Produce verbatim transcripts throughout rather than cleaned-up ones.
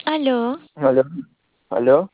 Aló, Aló, aló,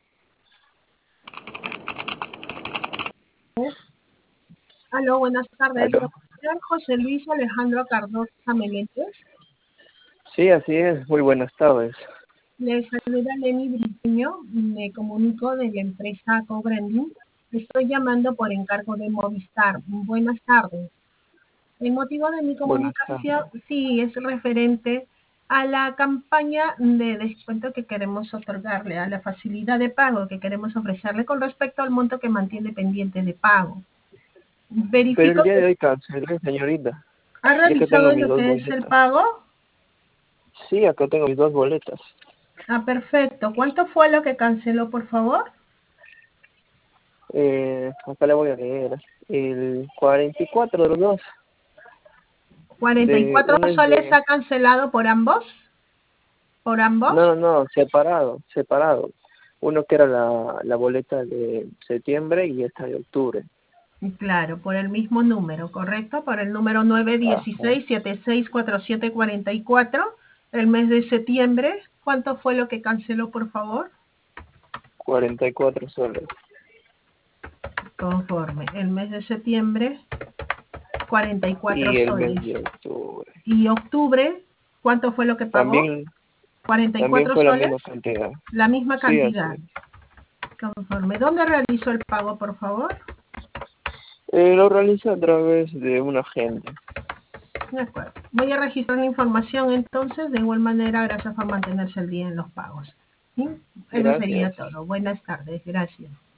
Aló, buenas tardes. aló. Con el señor José Luis Alejandro Cardosa Meléndez. Sí, así es. Muy buenas tardes. Le saluda Lenny Briceño. Me comunico de la empresa Cobranding. Estoy llamando por encargo de Movistar. Buenas tardes. El motivo de mi Buenas tardes. comunicación, sí, es referente a la campaña de descuento que queremos otorgarle, a la facilidad de pago que queremos ofrecerle con respecto al monto que mantiene pendiente de pago. Pero el Verifico día que de hoy cancelé, señorita. ha Y es que tengo realizado mis lo dos que es el boletas. pago. Sí, acá tengo mis dos boletas. Ah, perfecto. ¿Cuánto fue lo que canceló, por favor? Eh, acá le voy a leer. El cuarenta y cuatro de los dos. ¿cuarenta y De, cuatro uno es soles de... ha cancelado por ambos? ¿Por ambos? No, no, no, separado, separado. Uno que era la, la boleta de septiembre y esta de octubre. Claro, por el mismo número, ¿correcto? Por el número Ajá. nueve uno seis siete seis cuatro siete cuatro cuatro, el mes de septiembre. ¿Cuánto fue lo que canceló, por favor? cuarenta y cuatro soles. Conforme. El mes de septiembre, cuarenta y cuatro Y el mes soles. de octubre. ¿Y octubre, cuánto fue lo que pagó? También, cuarenta y también cuatro fue la soles, misma cantidad. la misma Sí, así cantidad. es. Conforme. ¿Dónde realizó el pago, por favor? Eh, lo realiza a través de un agente. De acuerdo. Voy a registrar la información entonces. De igual manera, gracias por mantenerse al día en los pagos. ¿Sí? Eso Gracias. sería todo. Buenas tardes. Gracias.